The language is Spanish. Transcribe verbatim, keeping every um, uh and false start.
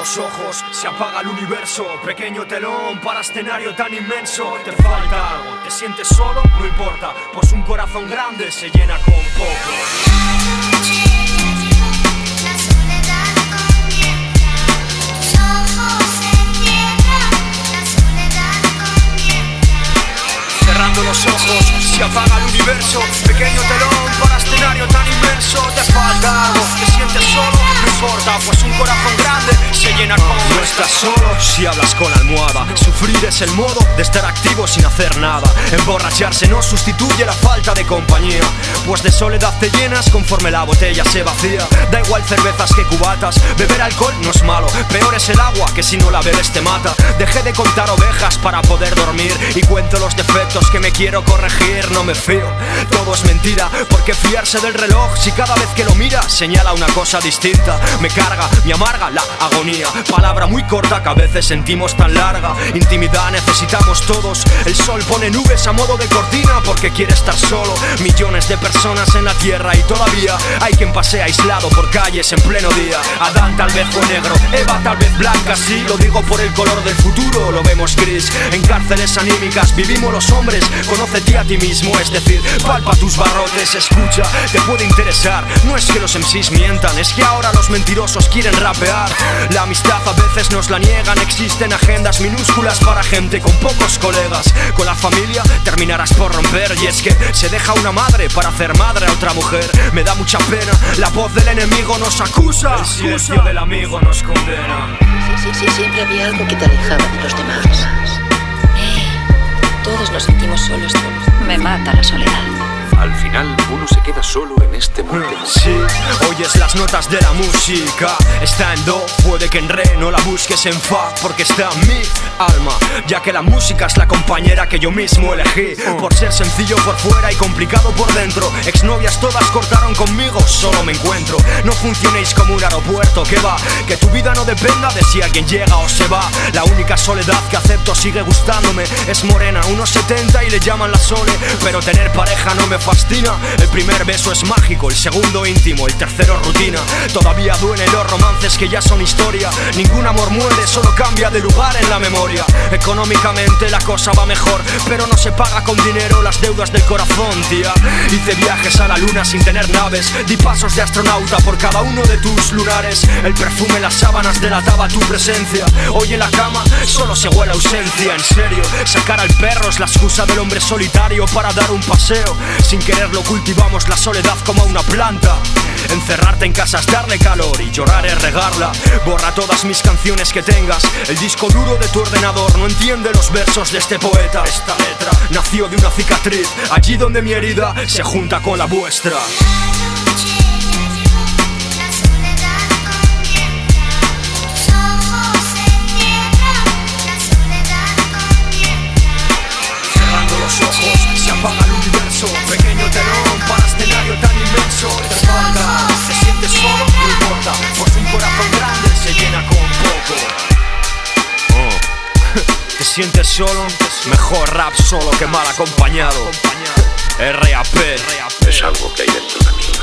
los ojos, se apaga el universo. Pequeño telón para escenario tan inmenso. Te falta algo, te sientes solo, no importa, pues un corazón grande se llena con poco. Cerrando los ojos, se apaga el universo. Pequeño telón para escenario tan inmenso. Te falta algo, te sientes solo, no importa, pues un corazón grande se llena con... No estás solo si hablas con la almohada. Sufrir es el modo de estar activo sin hacer nada. Emborracharse no sustituye la falta de compañía, pues de soledad te llenas conforme la botella se vacía. Da igual cervezas que cubatas, beber alcohol no es malo. Peor es el agua, que si no la bebes te mata. Dejé de contar ovejas para poder dormir y cuento los defectos que me quiero corregir. No me fío, todo es mentira. ¿Por qué fiarse del reloj si cada vez que lo mira señala una cosa distinta? Me carga, me amarga la agonía. Palabra muy corta que a veces sentimos tan larga. Intimidad necesitamos todos. El sol pone nubes a modo de cortina porque quiere estar solo. Millones de personas en la tierra y todavía hay quien pasea aislado por calles en pleno día. Adán tal vez fue negro, Eva tal vez blanca. Sí, lo digo por el color del futuro, lo vemos gris. En cárceles anímicas vivimos los hombres. Conócete a ti mismo, es decir, palpa tus barrotes. Escucha, te puede interesar. No es que los M Cs mientan, es que ahora los mentirosos quieren rapear. La amistad a veces nos la niegan. Existen agendas minúsculas para gente con pocos colegas. Con la familia terminarás por romper. Y es que se deja una madre para hacer madre a otra mujer. Me da mucha pena, la voz del enemigo nos acusa. El silencio del amigo nos condena. Sí, sí, sí, siempre había algo que te alejaba de los demás. Eh, todos nos sentimos solos. Me mata la soledad. Al final uno se queda solo en este mundo. Sí, oyes las notas de la música. Está en do, puede que en re no la busques en fa, porque está en mi alma, ya que la música es la compañera que yo mismo elegí. Por ser sencillo por fuera y complicado por dentro. Exnovias todas cortaron conmigo, solo me encuentro. No funcionéis como un aeropuerto, que va, que tu vida no dependa de si alguien llega o se va. La única soledad que acepto sigue gustándome. Es morena, unos setenta y le llaman la Sole. Pero tener pareja no me fascina. El primer beso es mágico, el segundo íntimo, el tercero rutina. Todavía duelen los romances que ya son historia. Ningún amor muere, solo cambia de lugar en la memoria. Económicamente la cosa va mejor, pero no se paga con dinero las deudas del corazón, tía. Hice viajes a la luna sin tener naves. Di pasos de astronauta por cada uno de tus lunares. El perfume, las sábanas delataba tu presencia. Hoy en la cama solo se huele ausencia. En serio, sacar al perro es la excusa del hombre solitario para dar un paseo. Sin quererlo cultivamos la soledad como una planta. Encerrarte en casa es darle calor y llorar es regarla. Borra todas mis canciones que tengas. El disco duro de tu ordenador no entiende los versos de este poeta. Esta letra nació de una cicatriz, allí donde mi herida se junta con la vuestra. Cerrando los ojos, se apaga el universo. Pequeño telón para escenario tan inmenso. Te falta, te sientes solo, no importa, pues un corazón grande se llena con poco. Oh. Te sientes solo, mejor rap solo que mal acompañado. R A P Es algo que hay dentro de mí.